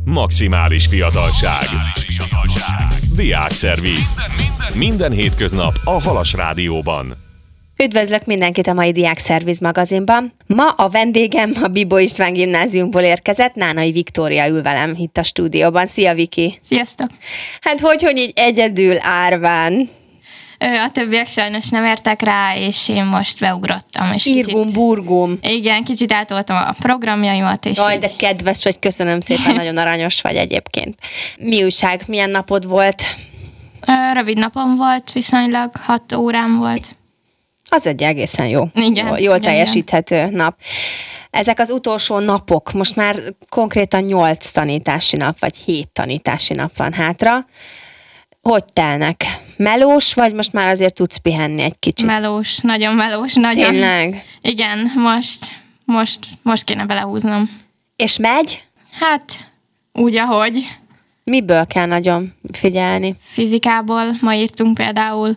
Maximális fiatalság. Diákszerviz. Minden hétköznap a Halas Rádióban. Üdvözlök mindenkit a mai Diákszerviz magazinban. Ma a vendégem a Bibó István Gimnáziumból érkezett, Nánai Viktória ül velem itt a stúdióban. Szia, Viki! Sziasztok! Hát hogy így egyedül árván? A többiek sajnos nem értek rá, és én most beugrottam. És Irgum-burgum. Igen, kicsit átoltam a programjaimat. És Jaj, de kedves vagy, köszönöm szépen, nagyon aranyos vagy egyébként. Mi újság, milyen napod volt? Rövid napom volt, viszonylag 6 órám volt. Az egy egészen jó. Igen, jól teljesíthető nap. Ezek az utolsó napok, most már konkrétan 8 tanítási nap, vagy 7 tanítási nap van hátra. Hogy telnek? Melós, vagy most már azért tudsz pihenni egy kicsit? Melós, nagyon melós, nagyon. Tényleg? Igen, most kéne belehúznom. És megy? Hát, úgy, ahogy. Miből kell nagyon figyelni? Fizikából ma írtunk például,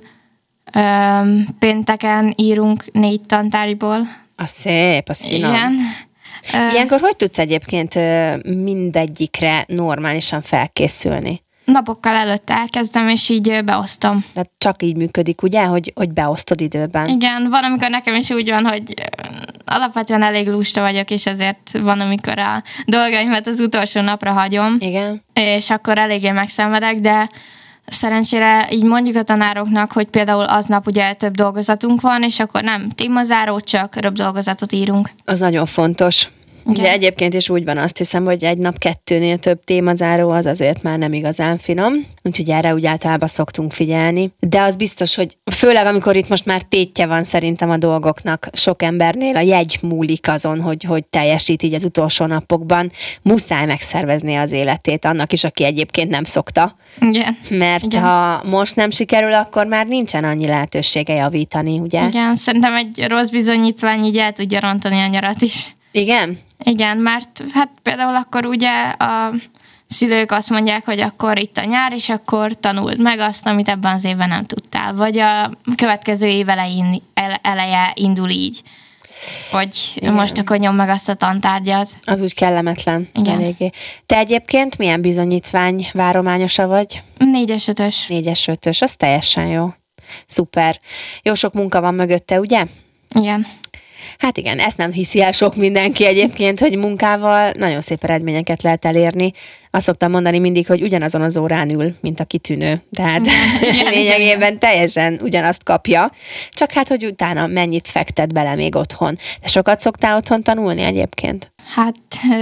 pénteken írunk 4 tantárgyból. Az szép, az finom. Igen. Ilyenkor hogy tudsz egyébként mindegyikre normálisan felkészülni? Napokkal előtt elkezdem, és így beosztom. Tehát csak így működik, ugye, hogy beosztod időben? Igen, van, amikor nekem is úgy van, hogy alapvetően elég lusta vagyok, és ezért van, amikor a dolgaimat az utolsó napra hagyom. Igen. És akkor eléggé megszenvedek, de szerencsére így mondjuk a tanároknak, hogy például aznap ugye több dolgozatunk van, és akkor nem témazáró, csak röbb dolgozatot írunk. Az nagyon fontos. Igen. Ugye egyébként is úgy van, azt hiszem, hogy egy nap 2-nél több témazáró az azért már nem igazán finom, úgyhogy erre úgy általában szoktunk figyelni. De az biztos, hogy főleg amikor itt most már tétje van szerintem a dolgoknak, sok embernél a jegy múlik azon, hogy teljesít így az utolsó napokban, muszáj megszervezni az életét annak is, aki egyébként nem szokta. Igen. Mert Igen. Ha most nem sikerül, akkor már nincsen annyi lehetősége javítani, ugye? Igen, szerintem egy rossz bizonyítvány így el tudja rontani a nyarat is. Igen? Igen, mert hát például akkor ugye a szülők azt mondják, hogy akkor itt a nyár, és akkor tanuld meg azt, amit ebben az évben nem tudtál. Vagy a következő év eleje indul így. Hogy igen. Most akkor nyom meg azt a tantárgyat. Az úgy kellemetlen. Igen. Eléggé. Te egyébként milyen bizonyítvány várományosa vagy? 4-es, 5-ös. 4-es, 5-ös, az teljesen jó. Szuper. Jó sok munka van mögötte, ugye? Igen. Hát igen, ezt nem hiszi el sok mindenki egyébként, hogy munkával nagyon szép eredményeket lehet elérni. Azt szoktam mondani mindig, hogy ugyanazon az órán ül, mint a kitűnő. Tehát lényegében teljesen ugyanazt kapja. Csak hát, hogy utána mennyit fektet bele még otthon. De sokat szoktál otthon tanulni egyébként? Hát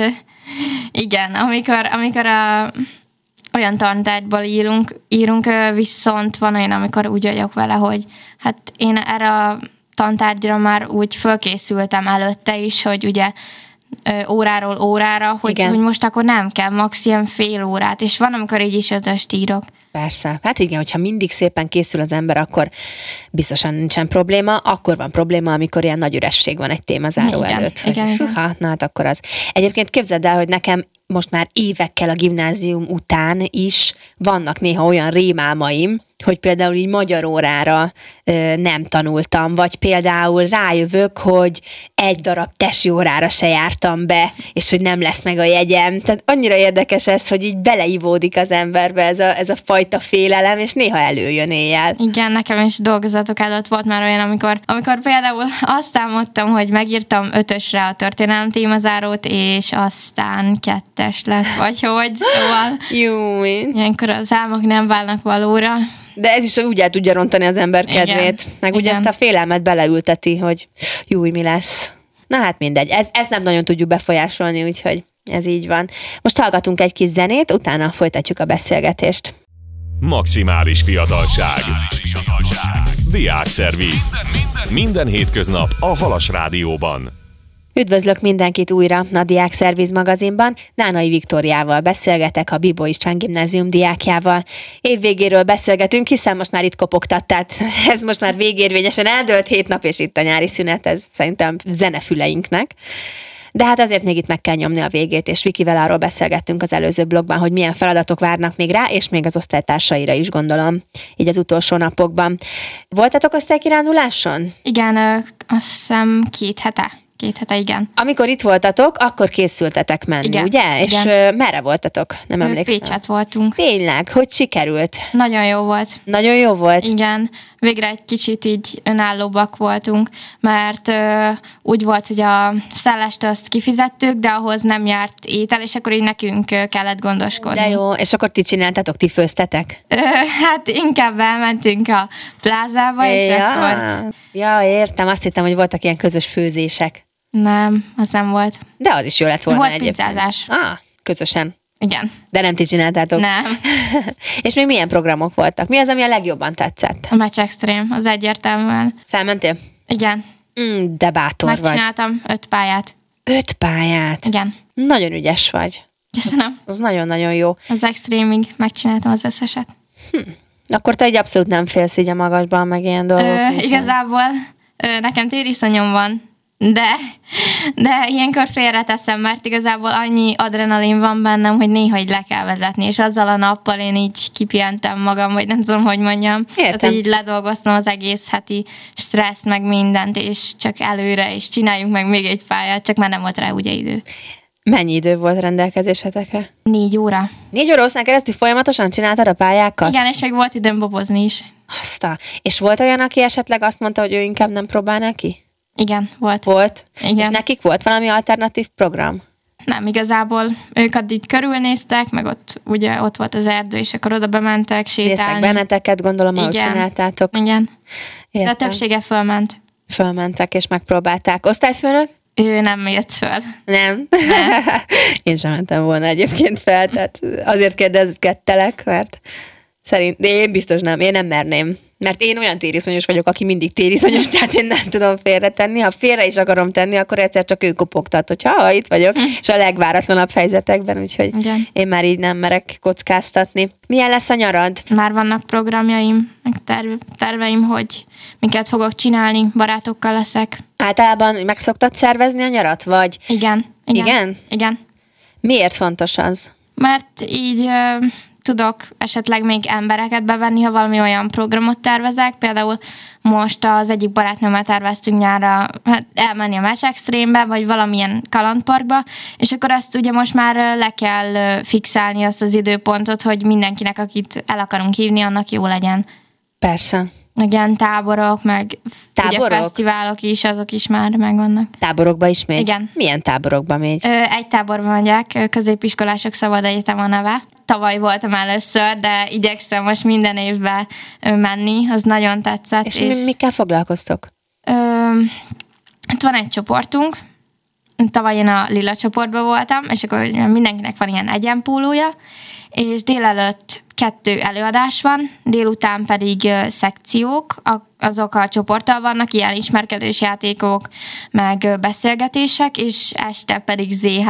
igen, amikor olyan tantárgyból írunk, viszont van olyan, amikor úgy vagyok vele, hogy hát én erre a tantárgyra már úgy fölkészültem előtte is, hogy ugye óráról órára, hogy most akkor nem kell, max. Ilyen fél órát, és van, amikor így is 5-öst írok. Persze. Hát igen, hogyha mindig szépen készül az ember, akkor biztosan nincsen probléma. Akkor van probléma, amikor ilyen nagy üresség van egy témazáró előtt. Igen. Na hát akkor az. Egyébként képzeld el, hogy nekem most már évekkel a gimnázium után is vannak néha olyan rémálmaim, hogy például így magyar órára nem tanultam, vagy például rájövök, hogy egy darab tesi órára se jártam be, és hogy nem lesz meg a jegyem. Tehát annyira érdekes ez, hogy így beleivódik az emberbe ez a fajta félelem, és néha előjön éjjel. Igen, nekem is dolgozatok előtt volt már olyan, amikor például azt álmodtam, hogy megírtam 5-ösre a történelem témazárót, és aztán 2-es lett, vagy hogy, szóval ilyenkor az álmok nem válnak valóra. De ez is úgy el tudja rontani az ember kedvét. Meg ugye ezt a félelmet beleülteti, hogy mi lesz. Na hát mindegy, ezt nem nagyon tudjuk befolyásolni, úgyhogy ez így van. Most hallgatunk egy kis zenét, utána folytatjuk a beszélgetést. Maximális fiatalság. Diákszerviz. Minden hétköznap a Halas Rádióban. Üdvözlök mindenkit újra a Diákszerviz magazinban. Nánai Viktóriával beszélgetek, a Bibó István Gimnázium diákjával. Évvégéről beszélgetünk, hiszen most már itt kopogtat, tehát ez most már végérvényesen eldőlt 7 nap, és itt a nyári szünet, ez szerintem zenefüleinknek. De hát azért még itt meg kell nyomni a végét, és Vikivel arról beszélgettünk az előző blogban, hogy milyen feladatok várnak még rá, és még az osztálytársaira is, gondolom, így az utolsó napokban. Voltatok osztálykiránduláson? Igen, azt hiszem 2 hete. 2 hete, igen. Amikor itt voltatok, akkor készültetek menni, Igen, ugye? És igen. merre voltatok? Nem emlékszem. Pécset voltunk. Tényleg? Hogy sikerült? Nagyon jó volt. Nagyon jó volt? Igen, végre egy kicsit így önállóbbak voltunk, mert úgy volt, hogy a szállást azt kifizettük, de ahhoz nem járt étel, és akkor így nekünk kellett gondoskodni. De jó, és akkor ti csináltatok, ti főztetek? Hát inkább elmentünk a plázába, és akkor... Ja, értem, azt hittem, hogy voltak ilyen közös főzések. Nem, az nem volt. De az is jó lett volna Volt egyébként. pizzázás. Közösen. Igen. De nem ti csináltátok? Nem. És még milyen programok voltak? Mi az, ami a legjobban tetszett? A Match Extreme, az egyértelműen. Felmentél? Igen. De bátor vagy. Megcsináltam 5 pályát. 5 pályát? Igen. Nagyon ügyes vagy. Köszönöm. Az nagyon-nagyon jó. Az Extreme-ig megcsináltam az összeset. Akkor te egy abszolút nem félsz így a magasban, meg ilyen dolgok. Igazából nekem tériszonyom van, de ilyenkor félreteszem, mert igazából annyi adrenalin van bennem, hogy néha így le kell vezetni, és azzal a nappal én így kipihentem magam, vagy nem tudom, hogy mondjam. Értem. Tehát így ledolgoztam az egész heti stresszt, meg mindent, és csak előre, és csináljunk meg még egy pályát, csak már nem volt rá ugye idő. Mennyi idő volt rendelkezésetekre? 4 óra. 4 óra hosszán keresztül folyamatosan csináltad a pályákat? Igen, és még volt időm bobozni is. És volt olyan, aki esetleg azt mondta, hogy ő inkább nem próbál neki? Igen, volt. Volt? Igen. És nekik volt valami alternatív program? Nem, igazából ők addig körülnéztek, meg ott volt az erdő, és akkor oda bementek sétálni. Néztek benneteket, gondolom, ahogy csináltátok. Igen. Értem. De a többsége fölment. Fölmentek és megpróbálták. Osztályfőnök? Ő nem jött föl. Nem. Én sem mentem volna egyébként fel, tehát azért kérdezgettelek, mert de én biztos nem, én nem merném. Mert én olyan tériszonyos vagyok, aki mindig tériszonyos, tehát én nem tudom félretenni. Ha félre is akarom tenni, akkor egyszer csak ő kopogtat, hogy itt vagyok, és a legváratlanabb helyzetekben, úgyhogy igen. Én már így nem merek kockáztatni. Milyen lesz a nyarad? Már vannak programjaim, meg terveim, hogy miket fogok csinálni, barátokkal leszek. Általában meg szoktad szervezni a nyarat, vagy? Igen. Igen? Igen. Miért fontos az? Mert így tudok esetleg még embereket bevenni, ha valami olyan programot tervezek. Például most az egyik barátnőmmel terveztünk nyárra elmenni a Match Extreme-be, vagy valamilyen kalandparkba, és akkor azt ugye most már le kell fixálni azt az időpontot, hogy mindenkinek, akit el akarunk hívni, annak jó legyen. Persze. Igen, táborok, meg ugye fesztiválok is, azok is már megvannak. Táborokba is megy? Igen. Milyen táborokba megy? Egy táborba megyek, középiskolások szabad egyetem a neve. Tavaly voltam először, de igyekszem most minden évben menni, az nagyon tetszett. És mikkel foglalkoztok? Hát van egy csoportunk, tavaly én a lila csoportban voltam, és akkor mindenkinek van ilyen egyenpólója, és délelőtt 2 előadás van, délután pedig szekciók, azok a csoporttal vannak, ilyen ismerkedős játékok, meg beszélgetések, és este pedig ZH,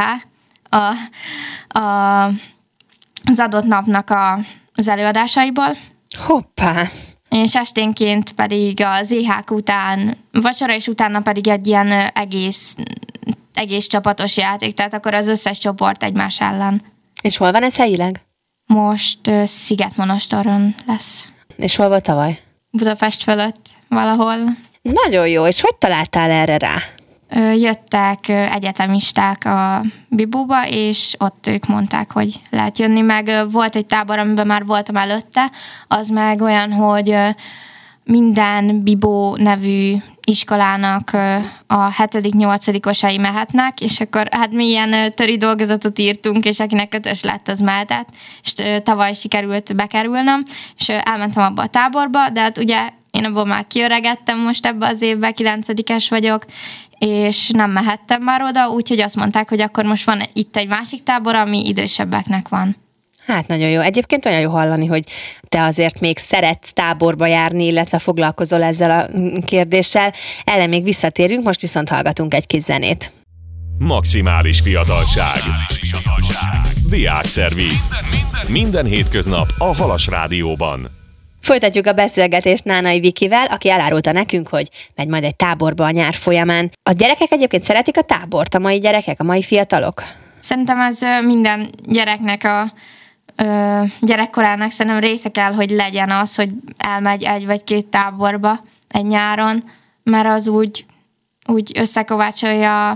az adott napnak az előadásaiból. Hoppá! És esténként pedig a ZH-k után, vacsora és utána pedig egy ilyen egész csapatos játék, tehát akkor az összes csoport egymás ellen. És hol van ez helyileg? Most Szigetmonostoron lesz. És hol volt tavaly? Budapest fölött valahol. Nagyon jó, és hogy találtál erre rá? Jöttek egyetemisták a Bibóba, és ott ők mondták, hogy lehet jönni, meg volt egy tábor, amiben már voltam előtte, az meg olyan, hogy minden Bibó nevű iskolának a 7.-8-osai mehetnek, és akkor hát mi ilyen töri dolgozatot írtunk, és akinek 5-ös lett, az mehetett, és tavaly sikerült bekerülnöm, és elmentem abba a táborba, de hát ugye én abból már kiöregettem most ebbe az évben, 9-es vagyok, és nem mehettem már oda, úgyhogy azt mondták, hogy akkor most van itt egy másik tábor, ami idősebbeknek van. Hát nagyon jó. Egyébként olyan jó hallani, hogy te azért még szeretsz táborba járni, illetve foglalkozol ezzel a kérdéssel. Erre még visszatérünk, most viszont hallgatunk egy kis zenét. Maximális fiatalság. Diákszerviz. Minden hétköznap a Halas Rádióban. Folytatjuk a beszélgetést Nánai Vikivel, aki elárulta nekünk, hogy megy majd egy táborba a nyár folyamán. A gyerekek egyébként szeretik a tábort, a mai gyerekek, a mai fiatalok? Szerintem ez minden gyereknek gyerekkorának szerintem része kell, hogy legyen az, hogy elmegy 1 vagy 2 táborba egy nyáron, mert az úgy úgy összekovácsolja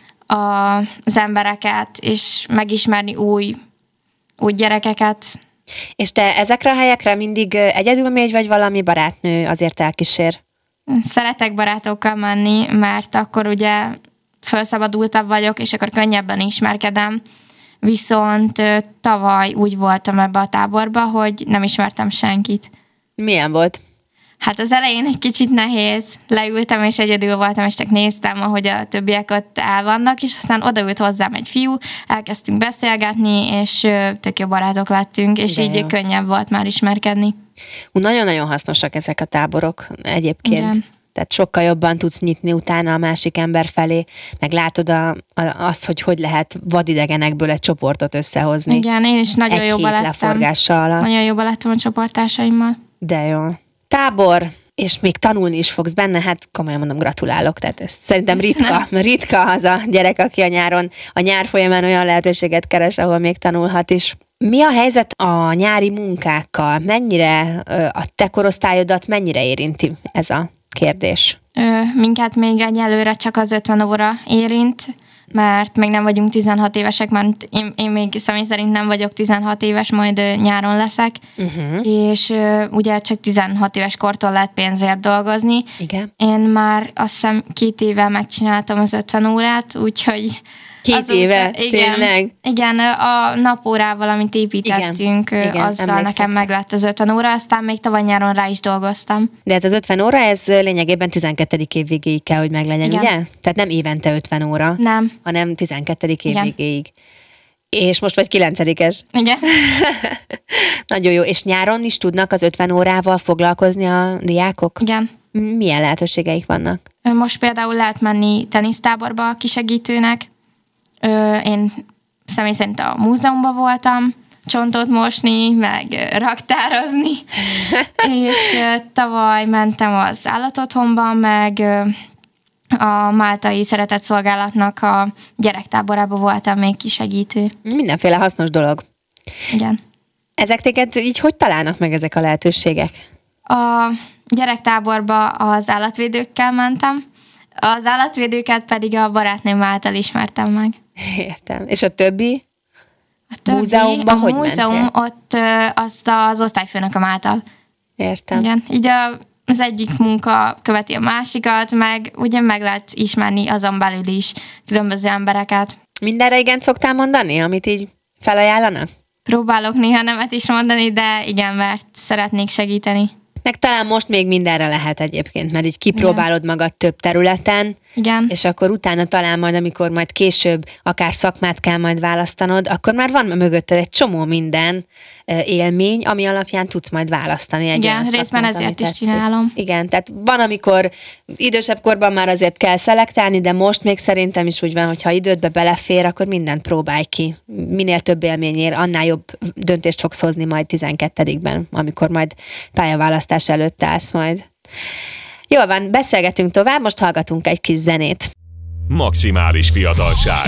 az embereket, és megismerni új gyerekeket. És te ezekre a helyekre mindig egyedül mégy, vagy valami barátnő azért elkísér? Szeretek barátokkal menni, mert akkor ugye felszabadultabb vagyok, és akkor könnyebben ismerkedem. Viszont tavaly úgy voltam ebbe a táborba, hogy nem ismertem senkit. Milyen volt? Hát az elején egy kicsit nehéz. Leültem, és egyedül voltam, és csak néztem, ahogy a többiek ott el vannak, és aztán odaült hozzám egy fiú, elkezdtünk beszélgetni, és tök jó barátok lettünk, és de így jó. könnyebb volt már ismerkedni. Nagyon-nagyon hasznosak ezek a táborok egyébként. Igen. Tehát sokkal jobban tudsz nyitni utána a másik ember felé, meg látod azt, hogy lehet vadidegenekből egy csoportot összehozni. Igen, én is nagyon egy jóba hét lettem. leforgása alatt. Nagyon jóba lettem a csoporttársaimmal. De jó. Tábor, és még tanulni is fogsz benne, hát komolyan mondom, gratulálok. Tehát ez szerintem ritka az a gyerek, aki a nyár folyamán olyan lehetőséget keres, ahol még tanulhat is. Mi a helyzet a nyári munkákkal? Mennyire a te korosztályodat mennyire érinti ez a kérdés? Minket még egyelőre csak az 50 óra érint, mert még nem vagyunk 16 évesek, mert én még személy szerint nem vagyok 16 éves, majd nyáron leszek, és ugye csak 16 éves kortól lehet pénzért dolgozni. Igen. Én már azt hiszem 2 éve megcsináltam az 50 órát, úgyhogy 2 éve? Tényleg? Igen, a napórával, amit építettünk, igen, azzal emlékszem. nekem meg lett az 50 óra, aztán még tavaly nyáron rá is dolgoztam. De ez az 50 óra, ez lényegében 12. év végéig kell, hogy meglegyen, Igen. ugye? Tehát nem évente 50 óra, Nem. hanem 12. év Igen. végéig. És most vagy 9-es. Igen. Nagyon jó. És nyáron is tudnak az 50 órával foglalkozni a diákok? Igen. Milyen lehetőségeik vannak? Most például lehet menni tenisztáborba a kisegítőnek. Én személy szerint a múzeumban voltam, csontot mosni, meg raktározni, és tavaly mentem az állatotthonban, meg a Máltai Szeretett Szolgálatnak a gyerektáborába voltam még kisegítő. Mindenféle hasznos dolog. Igen. Ezek téged így hogy találnak meg ezek a lehetőségek? A gyerektáborba az állatvédőkkel mentem, az állatvédőket pedig a barátnőm által ismertem meg. Értem. És a többi? Múzeumban hogy múzeum mentél? ott azt az osztályfőnököm által. Értem. Igen, így az egyik munka követi a másikat, meg ugye meg lehet ismerni azon belül is különböző embereket. Mindenre igen szoktál mondani, amit így felajánlanak? Próbálok néha nemet is mondani, de igen, mert szeretnék segíteni. Meg talán most még mindenre lehet egyébként, mert így kipróbálod magad több területen, Igen. és akkor utána talán majd, amikor majd később akár szakmát kell majd választanod, akkor már van mögötted egy csomó minden élmény, ami alapján tudsz majd választani egy olyan szakmát, részben ezért ami is tetszik. csinálom. Igen, tehát van, amikor idősebb korban már azért kell szelektálni, de most még szerintem is úgy van, hogy ha idődbe belefér, akkor mindent próbálj ki. Minél több élményért, annál jobb döntést fogsz hozni majd 12-ben, amikor majd pályaválasztás előtt állsz majd. Jól van, beszélgetünk tovább, most hallgatunk egy kis zenét. Maximális fiatalság.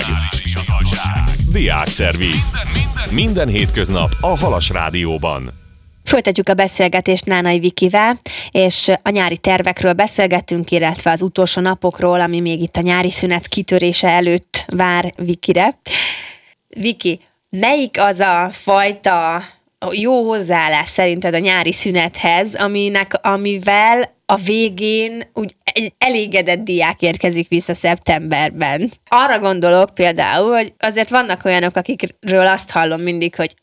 Diákszerviz. Minden hétköznap a Halas Rádióban. Folytatjuk a beszélgetést Nánai Vikivel, és a nyári tervekről beszélgettünk, illetve az utolsó napokról, ami még itt a nyári szünet kitörése előtt vár Vikire. Viki, melyik az a fajta jó hozzáállás szerinted a nyári szünethez, amivel a végén úgy egy elégedett diák érkezik vissza szeptemberben? Arra gondolok például, hogy azért vannak olyanok, akikről azt hallom mindig, hogy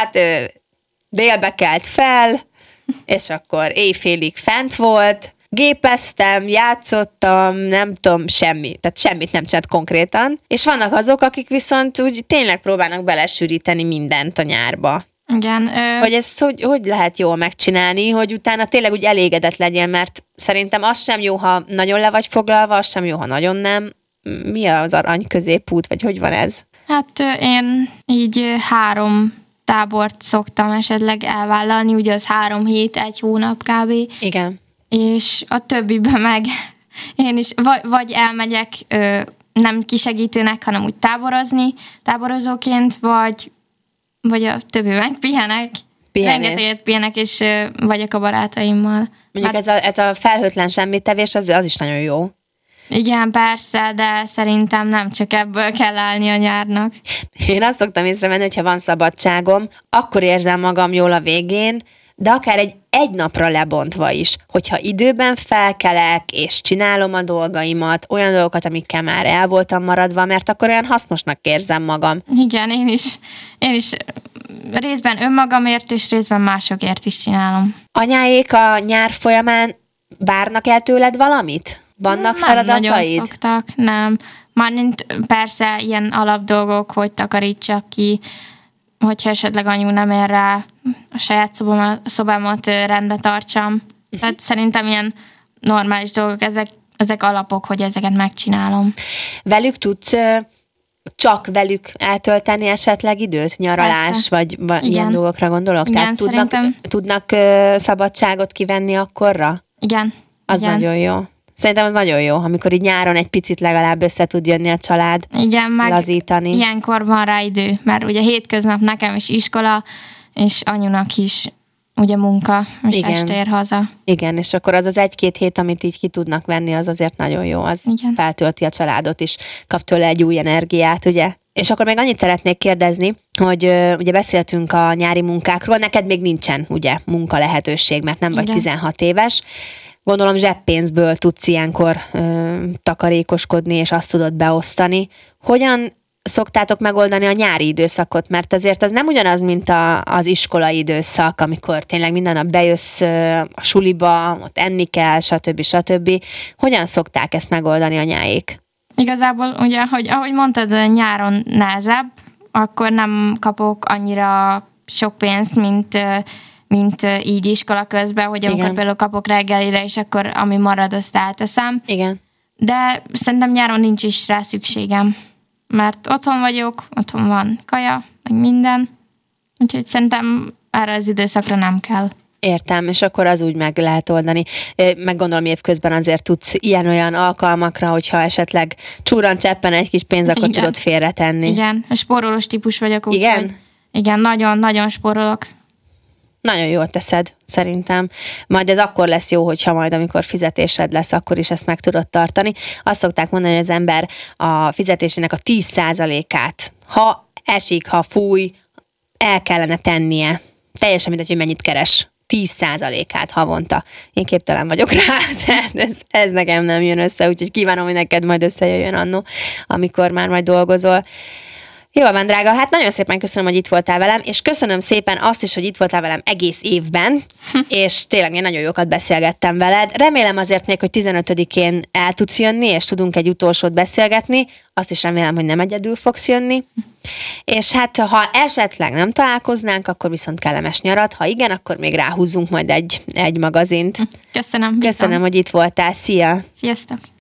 délbe kelt fel, és akkor éjfélig fent volt, gépeztem, játszottam, nem tudom, tehát semmit nem csinált konkrétan, és vannak azok, akik viszont úgy tényleg próbálnak belesűríteni mindent a nyárba. Igen. Hogy ezt hogy lehet jól megcsinálni, hogy utána tényleg úgy elégedett legyen, mert szerintem az sem jó, ha nagyon le vagy foglalva, az sem jó, ha nagyon nem. Mi az arany középút, vagy hogy van ez? Hát én így 3 tábort szoktam esetleg elvállalni, ugye az 3 hét, 1 hónap kb. Igen. És a többiben meg én is vagy elmegyek nem kisegítőnek, hanem úgy táborozóként, vagy a többi meg pihenek. Rengeteget pihenek, és vagyok a barátaimmal. Mondjuk ez a felhőtlen semmittevés, az is nagyon jó. Igen, persze, de szerintem nem csak ebből kell állni a nyárnak. Én azt szoktam észrevenni, hogyha van szabadságom, akkor érzem magam jól a végén, de akár egy napra lebontva is, hogyha időben felkelek, és csinálom a dolgaimat, olyan dolgokat, amikkel már el voltam maradva, mert akkor olyan hasznosnak érzem magam. Igen, én is részben önmagamért, és részben másokért is csinálom. Anyáék a nyár folyamán várnak el tőled valamit? Vannak feladataid? Nem nagyon szoktak, nem. Mármint persze ilyen alapdolgok, hogy takarítsak ki, hogyha esetleg anyu nem ér rá, a saját szobámat rendbe tartsam. Tehát szerintem ilyen normális dolgok, ezek alapok, hogy ezeket megcsinálom. Velük tudsz csak velük eltölteni esetleg időt? Nyaralás, persze. vagy ilyen dolgokra gondolok? Igen, Tehát tudnak szabadságot kivenni akkorra? Igen. Az igen. nagyon jó. Szerintem az nagyon jó, amikor így nyáron egy picit legalább össze tud jönni a család, igen, meg lazítani. Ilyenkor van rá idő, mert ugye hétköznap nekem is iskola, és anyunak is ugye munka, és igen. este ér haza. Igen, és akkor az 1-2 hét, amit így ki tudnak venni, az azért nagyon jó, az igen. feltölti a családot is, kap tőle egy új energiát, ugye? És akkor még annyit szeretnék kérdezni, hogy ugye beszéltünk a nyári munkákról, neked még nincsen ugye munka lehetőség, mert nem vagy igen. 16 éves. Gondolom zseppénzből tudsz ilyenkor takarékoskodni, és azt tudod beosztani. Hogyan szoktátok megoldani a nyári időszakot? Mert azért az nem ugyanaz, mint az iskolai időszak, amikor tényleg minden nap bejössz a suliba, ott enni kell, stb. Hogyan szokták ezt megoldani anyáék? Igazából ugye, ahogy mondtad, nyáron nehezebb, akkor nem kapok annyira sok pénzt, mint így iskola közben, hogy amikor igen. például kapok reggelire, és akkor ami marad, azt elteszem. Igen. De szerintem nyáron nincs is rá szükségem, mert otthon vagyok, otthon van kaja, meg minden, úgyhogy szerintem erre az időszakra nem kell. Értem, és akkor az úgy meg lehet oldani. Meg gondolom évközben azért tudsz ilyen-olyan alkalmakra, hogyha esetleg csúran cseppen egy kis pénz, akkor igen. tudod félretenni. Igen, spórolós típus vagyok. Igen? Igen, nagyon-nagyon spórolok. Nagyon jól teszed, szerintem. Majd ez akkor lesz jó, hogyha majd, amikor fizetésed lesz, akkor is ezt meg tudod tartani. Azt szokták mondani, hogy az ember a fizetésének a 10%-át, ha esik, ha fúj, el kellene tennie. Teljesen mindegy, hogy mennyit keres. 10%-át havonta. Én képtelen vagyok rá, tehát ez nekem nem jön össze, úgyhogy kívánom, hogy neked majd összejöjjön annó, amikor már majd dolgozol. Jól van, drága, hát nagyon szépen köszönöm, hogy itt voltál velem, és köszönöm szépen azt is, hogy itt voltál velem egész évben, és tényleg én nagyon jókat beszélgettem veled. Remélem azért még, hogy 15-én el tudsz jönni, és tudunk egy utolsót beszélgetni. Azt is remélem, hogy nem egyedül fogsz jönni. És hát, ha esetleg nem találkoznánk, akkor viszont kellemes nyarat. Ha igen, akkor még ráhúzzunk majd egy magazint. Köszönöm. Köszönöm, hogy itt voltál. Szia! Sziasztok!